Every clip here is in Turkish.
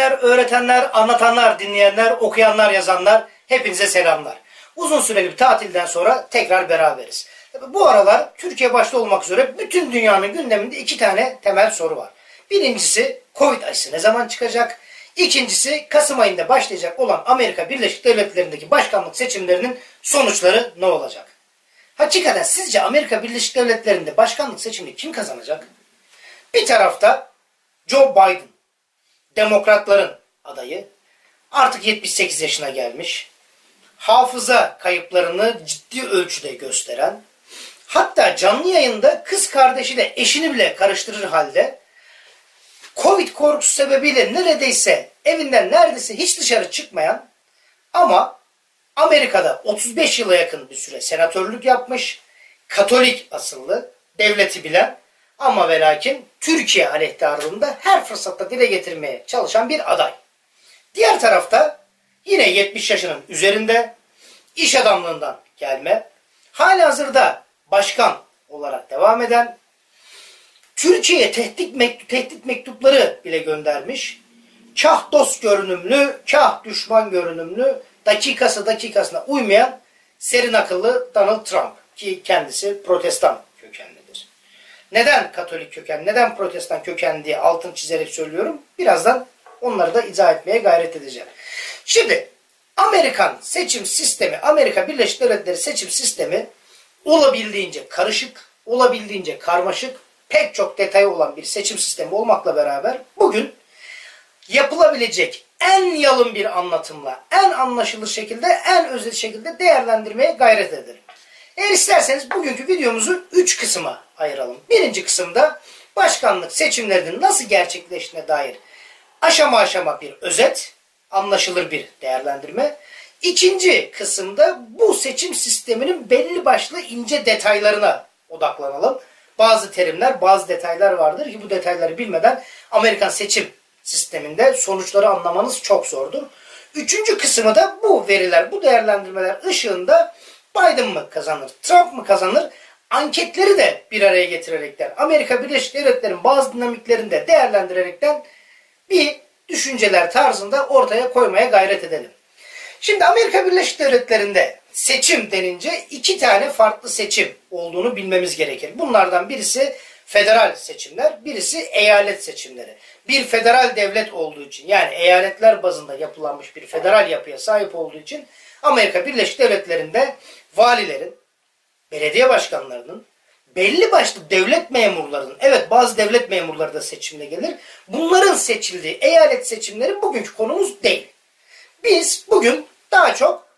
öğretmenler, öğretenler, anlatanlar, dinleyenler, okuyanlar, yazanlar hepinize selamlar. Uzun süreli bir tatilden sonra tekrar beraberiz. Bu aralar Türkiye başta olmak üzere bütün dünyanın gündeminde iki tane temel soru var. Birincisi Covid aşısı ne zaman çıkacak? İkincisi Kasım ayında başlayacak olan Amerika Birleşik Devletleri'ndeki başkanlık seçimlerinin sonuçları ne olacak? Hakikaten sizce Amerika Birleşik Devletleri'nde başkanlık seçimini kim kazanacak? Bir tarafta Joe Biden, Demokratların adayı, artık 78 yaşına gelmiş, hafıza kayıplarını ciddi ölçüde gösteren, hatta canlı yayında kız kardeşiyle eşini bile karıştırır halde, Covid korkusu sebebiyle neredeyse hiç dışarı çıkmayan ama Amerika'da 35 yıla yakın bir süre senatörlük yapmış, Katolik asıllı, devleti bilen ama ve lakin Türkiye aleyhtarlığında her fırsatta dile getirmeye çalışan bir aday. Diğer tarafta yine 70 yaşının üzerinde iş adamlığından gelme, halihazırda başkan olarak devam eden, Türkiye'ye tehdit mektupları bile göndermiş, kah dost görünümlü, kah düşman görünümlü, dakikasına uymayan serin akıllı Donald Trump ki kendisi protestan kökenlidir. Neden Katolik köken, neden protestan köken diye altını çizerek söylüyorum. Birazdan onları da izah etmeye gayret edeceğim. Şimdi Amerikan seçim sistemi, Amerika Birleşik Devletleri seçim sistemi olabildiğince karışık, olabildiğince karmaşık, pek çok detayı olan bir seçim sistemi olmakla beraber bugün yapılabilecek en yalın bir anlatımla, en anlaşılır şekilde, en özet şekilde değerlendirmeye gayret edelim. Eğer isterseniz bugünkü videomuzu 3 kısma ayıralım. Birinci kısımda başkanlık seçimlerinin nasıl gerçekleştiğine dair aşama aşama bir özet, anlaşılır bir değerlendirme. İkinci kısımda bu seçim sisteminin belli başlı ince detaylarına odaklanalım. Bazı terimler, bazı detaylar vardır ki bu detayları bilmeden Amerikan seçim sisteminde sonuçları anlamanız çok zordur. Üçüncü kısmı da bu veriler, bu değerlendirmeler ışığında Biden mı kazanır, Trump mı kazanır? Anketleri de bir araya getirerekten, Amerika Birleşik Devletleri'nin bazı dinamiklerini de değerlendirerekten bir düşünceler tarzında ortaya koymaya gayret edelim. Şimdi Amerika Birleşik Devletleri'nde seçim denince iki tane farklı seçim olduğunu bilmemiz gerekir. Bunlardan birisi federal seçimler, birisi eyalet seçimleri. Bir federal devlet olduğu için, yani eyaletler bazında yapılanmış bir federal yapıya sahip olduğu için Amerika Birleşik Devletleri'nde valilerin, belediye başkanlarının, belli başlı devlet memurlarının, evet bazı devlet memurları da seçimle gelir, bunların seçildiği eyalet seçimleri bugünkü konumuz değil. Biz bugün daha çok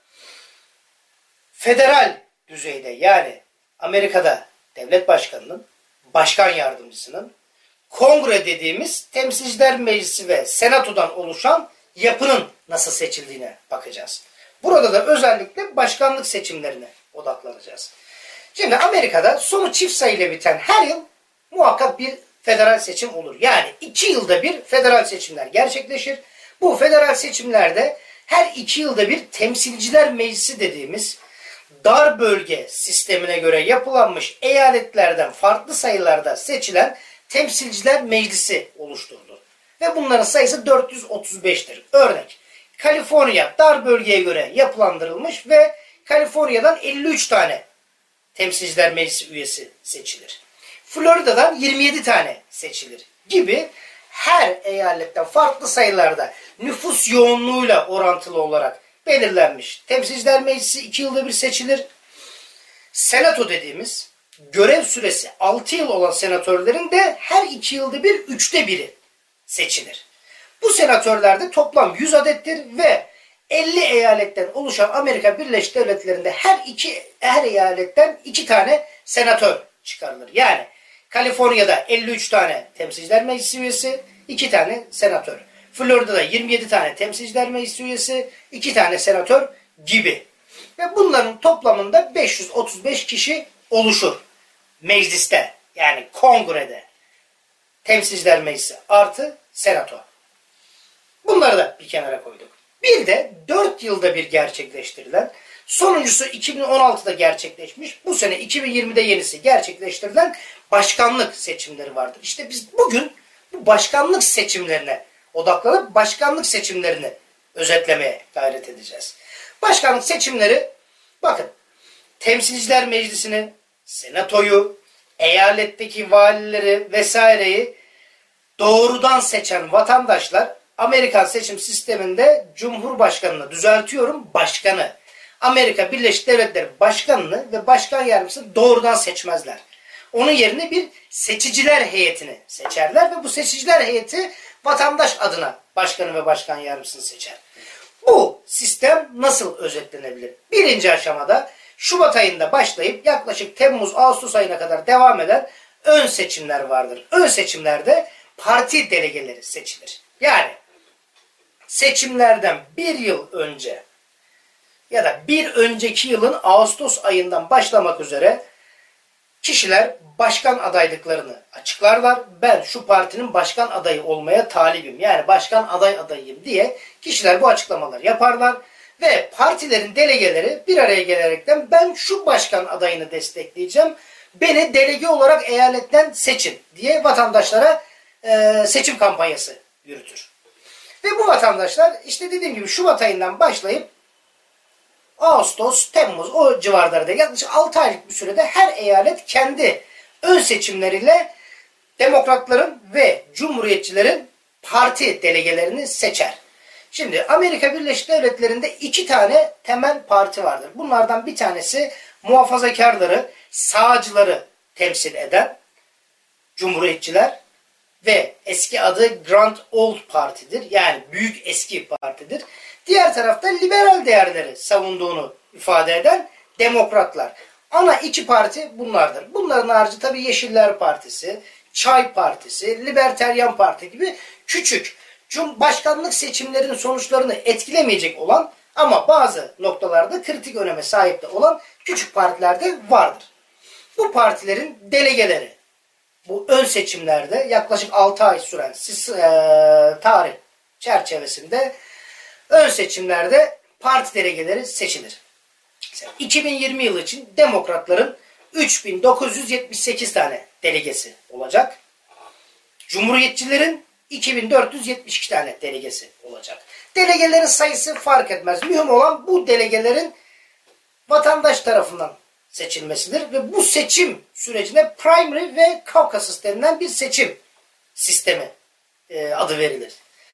federal düzeyde, yani Amerika'da devlet başkanının, başkan yardımcısının, kongre dediğimiz temsilciler meclisi ve senatodan oluşan yapının nasıl seçildiğine bakacağız. Burada da özellikle başkanlık seçimlerine odaklanacağız. Şimdi Amerika'da sonu çift sayıyla biten her yıl muhakkak bir federal seçim olur. Yani 2 yılda bir federal seçimler gerçekleşir. Bu federal seçimlerde her 2 yılda bir temsilciler meclisi dediğimiz dar bölge sistemine göre yapılanmış eyaletlerden farklı sayılarda seçilen temsilciler meclisi oluşturulur. Ve bunların sayısı 435'tir. Örnek, Kaliforniya dar bölgeye göre yapılandırılmış ve Kaliforniya'dan 53 tane temsilciler meclisi üyesi seçilir. Florida'dan 27 tane seçilir gibi her eyaletten farklı sayılarda nüfus yoğunluğuyla orantılı olarak belirlenmiş. Temsilciler meclisi 2 yılda bir seçilir. Senato dediğimiz görev süresi 6 yıl olan senatörlerin de her 2 yılda bir 3'te biri seçilir. Bu senatörler de toplam 100 adettir ve 50 eyaletten oluşan Amerika Birleşik Devletleri'nde her eyaletten 2 tane senatör çıkarılır. Yani Kaliforniya'da 53 tane temsilciler meclisi üyesi, 2 tane senatör. Florida'da 27 tane temsilciler meclisi üyesi, 2 tane senatör gibi. Ve bunların toplamında 535 kişi oluşur mecliste, yani kongrede. Temsilciler meclisi artı senato. Bunları da bir kenara koyduk. Bir de 4 yılda bir gerçekleştirilen, sonuncusu 2016'da gerçekleşmiş, bu sene 2020'de yenisi gerçekleştirilen başkanlık seçimleri vardır. İşte biz bugün bu başkanlık seçimlerine odaklanıp başkanlık seçimlerini özetlemeye gayret edeceğiz. Başkanlık seçimleri, bakın, Temsilciler Meclisi'ni, Senatoyu, eyaletteki valileri vesaireyi doğrudan seçen vatandaşlar Amerikan seçim sisteminde Cumhurbaşkanını, düzeltiyorum, başkanı, Amerika Birleşik Devletleri Başkanını ve Başkan Yardımcısını doğrudan seçmezler. Onun yerine bir seçiciler heyetini seçerler ve bu seçiciler heyeti vatandaş adına başkanı ve başkan yardımcısını seçer. Bu sistem nasıl özetlenebilir? Birinci aşamada Şubat ayında başlayıp yaklaşık Temmuz-Ağustos ayına kadar devam eden ön seçimler vardır. Ön seçimlerde parti delegeleri seçilir. Yani seçimlerden bir yıl önce ya da bir önceki yılın Ağustos ayından başlamak üzere kişiler başkan adaylıklarını açıklarlar. Ben şu partinin başkan adayı olmaya talibim, yani başkan adayıyım diye kişiler bu açıklamaları yaparlar. Ve partilerin delegeleri bir araya gelerekten ben şu başkan adayını destekleyeceğim, beni delege olarak eyaletten seçin diye vatandaşlara seçim kampanyası yürütür. Ve bu vatandaşlar işte dediğim gibi Şubat ayından başlayıp Ağustos, Temmuz o civarlarda yaklaşık 6 aylık bir sürede her eyalet kendi ön seçimleriyle demokratların ve cumhuriyetçilerin parti delegelerini seçer. Şimdi Amerika Birleşik Devletleri'nde 2 tane temel parti vardır. Bunlardan bir tanesi muhafazakarları, sağcıları temsil eden cumhuriyetçiler ve eski adı Grand Old Parti'dir. Yani büyük eski partidir. Diğer tarafta liberal değerleri savunduğunu ifade eden demokratlar. Ana iki parti bunlardır. Bunların harici tabii Yeşiller Partisi, Çay Partisi, Liberteryan Parti gibi küçük başkanlık seçimlerinin sonuçlarını etkilemeyecek olan ama bazı noktalarda kritik öneme sahip de olan küçük partiler de vardır. Bu partilerin delegeleri bu ön seçimlerde yaklaşık 6 ay süren tarih çerçevesinde ön seçimlerde parti delegeleri seçilir. 2020 yılı için demokratların 3978 tane delegesi olacak. Cumhuriyetçilerin 2472 tane delegesi olacak. Delegelerin sayısı fark etmez. Mühim olan bu delegelerin vatandaş tarafından seçilmesidir ve bu seçim sürecine primary ve caucus denilen bir seçim sistemi adı verilir.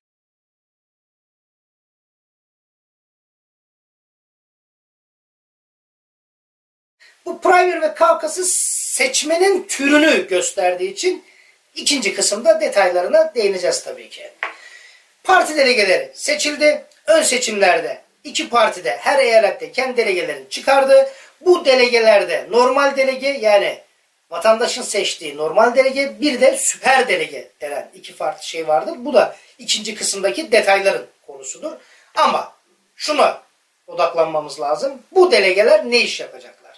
Bu primary ve caucus'ı seçmenin türünü gösterdiği için ikinci kısımda detaylarına değineceğiz tabii ki. Parti delegeleri seçildi. Ön seçimlerde iki partide her eyalette kendi delegelerini çıkardı. Bu delegelerde normal delege, yani vatandaşın seçtiği normal delege, bir de süper delege denen iki farklı şey vardır. Bu da ikinci kısımdaki detayların konusudur. Ama şuna odaklanmamız lazım. Bu delegeler ne iş yapacaklar?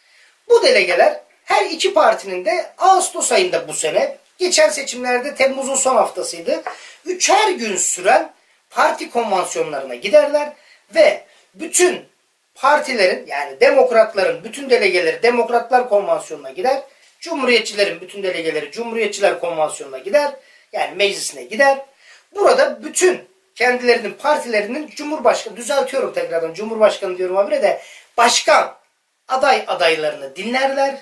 Bu delegeler her iki partinin de Ağustos ayında bu sene, geçen seçimlerde Temmuz'un son haftasıydı, 3'er gün süren parti konvansiyonlarına giderler ve bütün partilerin, yani demokratların bütün delegeleri demokratlar konvansiyonuna gider, cumhuriyetçilerin bütün delegeleri cumhuriyetçiler konvansiyonuna gider, yani meclisine gider. Burada bütün kendilerinin partilerinin cumhurbaşkanı, düzeltiyorum tekrardan, cumhurbaşkanı diyorum habire de, başkan adaylarını dinlerler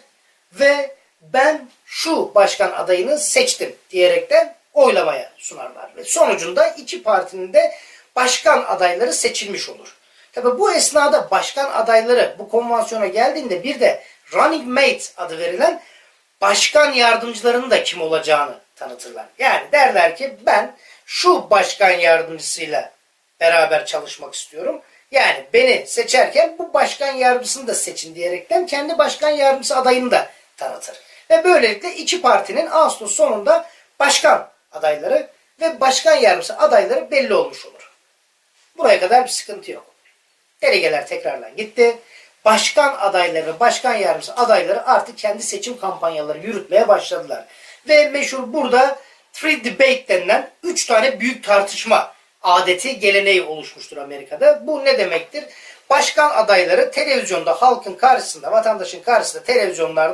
ve ben şu başkan adayını seçtim diyerekten oylamaya sunarlar. Ve sonucunda iki partinin de başkan adayları seçilmiş olur. Tabi bu esnada başkan adayları bu konvansiyona geldiğinde bir de running mate adı verilen başkan yardımcılarının da kim olacağını tanıtırlar. Yani derler ki ben şu başkan yardımcısıyla beraber çalışmak istiyorum. Yani beni seçerken bu başkan yardımcısını da seçin diyerekten kendi başkan yardımcısı adayını da tanıtır. Ve böylelikle iki partinin Ağustos sonunda başkan adayları ve başkan yardımcısı adayları belli olmuş olur. Buraya kadar bir sıkıntı yok. Delegeler tekrardan gitti. Başkan adayları ve başkan yardımcısı adayları artık kendi seçim kampanyaları yürütmeye başladılar. Ve meşhur burada three debate denilen 3 tane büyük tartışma adeti, geleneği oluşmuştur Amerika'da. Bu ne demektir? Başkan adayları televizyonda, halkın karşısında, vatandaşın karşısında televizyonlarda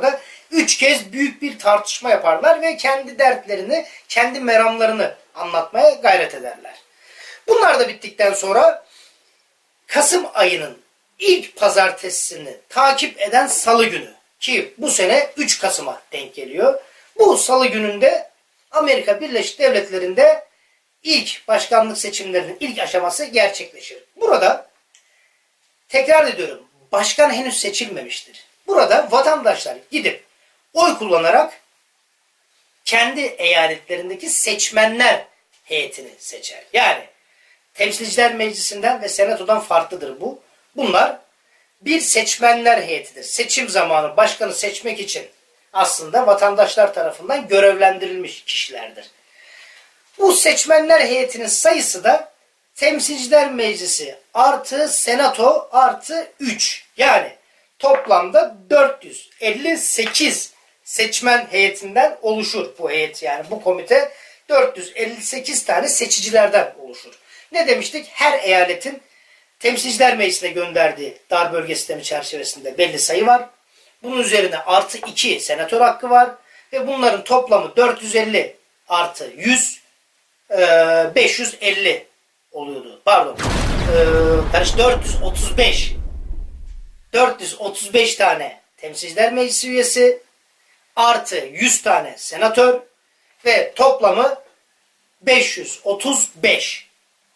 3 kez büyük bir tartışma yaparlar ve kendi dertlerini, kendi meramlarını anlatmaya gayret ederler. Bunlar da bittikten sonra Kasım ayının ilk pazartesini takip eden salı günü, ki bu sene 3 Kasım'a denk geliyor. Bu salı gününde Amerika Birleşik Devletleri'nde ilk başkanlık seçimlerinin ilk aşaması gerçekleşir. Burada tekrar ediyorum, başkan henüz seçilmemiştir. Burada vatandaşlar gidip oy kullanarak kendi eyaletlerindeki seçmenler heyetini seçer. Yani Temsilciler Meclisi'nden ve Senato'dan farklıdır bu. Bunlar bir seçmenler heyetidir. Seçim zamanı başkanı seçmek için aslında vatandaşlar tarafından görevlendirilmiş kişilerdir. Bu seçmenler heyetinin sayısı da Temsilciler Meclisi artı Senato artı 3. Yani toplamda 458 seçmen heyetinden oluşur bu heyet. Yani bu komite 458 tane seçicilerden oluşur. Ne demiştik? Her eyaletin Temsilciler Meclisi'ne gönderdiği dar bölge sistemi çerçevesinde belli sayı var. Bunun üzerine artı 2 senatör hakkı var. Ve bunların toplamı 450 artı 100, 550 oluyordu. Pardon. 435. 435 tane Temsilciler Meclisi üyesi artı 100 tane senatör ve toplamı 535.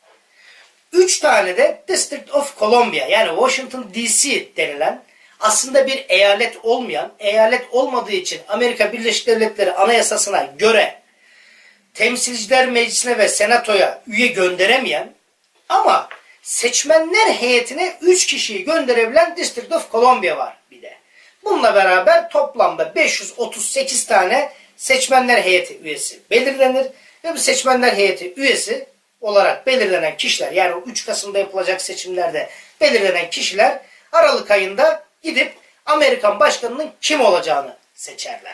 3 tane de District of Columbia, yani Washington DC denilen, aslında bir eyalet olmayan, eyalet olmadığı için Amerika Birleşik Devletleri Anayasası'na göre Temsilciler Meclisi'ne ve Senato'ya üye gönderemeyen ama seçmenler heyetine 3 kişiyi gönderebilen District of Columbia var bir de. Bununla beraber toplamda 538 tane seçmenler heyeti üyesi belirlenir ve bu seçmenler heyeti üyesi olarak belirlenen kişiler, yani 3 Kasım'da yapılacak seçimlerde belirlenen kişiler Aralık ayında gidip Amerikan başkanının kim olacağını seçerler.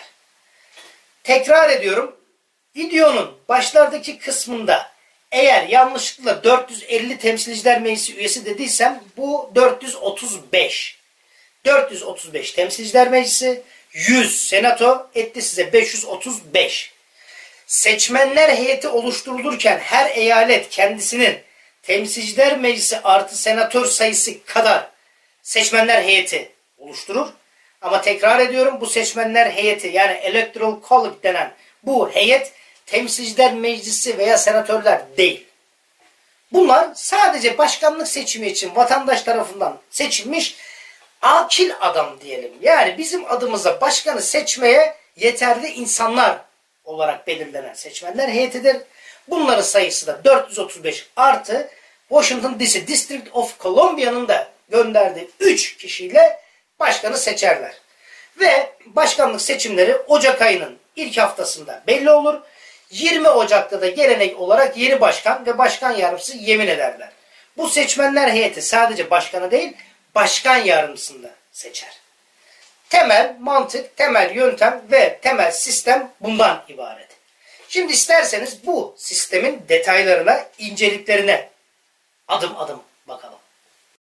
Tekrar ediyorum, videonun başlardaki kısmında eğer yanlışlıkla 450 Temsilciler Meclisi üyesi dediysem bu 435. 435 Temsilciler Meclisi, 100 Senato etti size 535. Seçmenler heyeti oluşturulurken her eyalet kendisinin Temsilciler Meclisi artı senatör sayısı kadar seçmenler heyeti oluşturur. Ama tekrar ediyorum, bu seçmenler heyeti, yani Electoral College denen bu heyet Temsilciler Meclisi veya senatörler değil. Bunlar sadece başkanlık seçimi için vatandaş tarafından seçilmiş akil adam diyelim. Yani bizim adımıza başkanı seçmeye yeterli insanlar olarak belirlenen seçmenler heyetidir. Bunların sayısı da 435 artı Washington DC District of Columbia'nın da gönderdiği 3 kişiyle başkanı seçerler. Ve başkanlık seçimleri Ocak ayının ilk haftasında belli olur. 20 Ocak'ta da gelenek olarak yeni başkan ve başkan yardımcısı yemin ederler. Bu seçmenler heyeti sadece başkanı değil, başkan yardımcısını da seçer. Temel mantık, temel yöntem ve temel sistem bundan ibaret. Şimdi isterseniz bu sistemin detaylarına, inceliklerine adım adım bakalım.